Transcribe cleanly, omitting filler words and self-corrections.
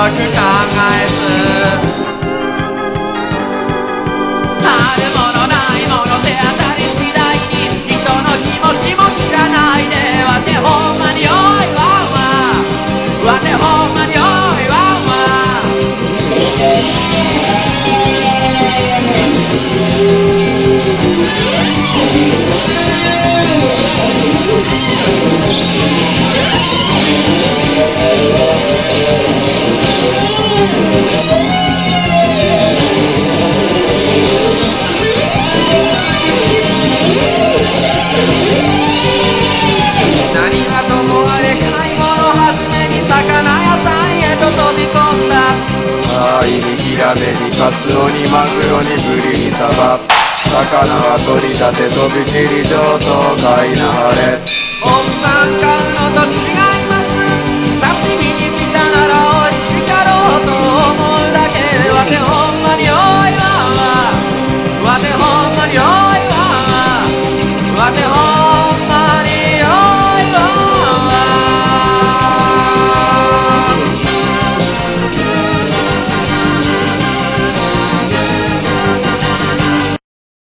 く考えずあるものないもの手当たり次第に人の気持ちも知らないでわてほんまにおいわんわわてほんまにおいわんわ何はともあれ買い物始めに魚屋さんへと飛び込んだ貝にヒラメにカツオにマグロにブリにサバ魚は取り立て飛び切り上等買いなはれおっさん買うのと違う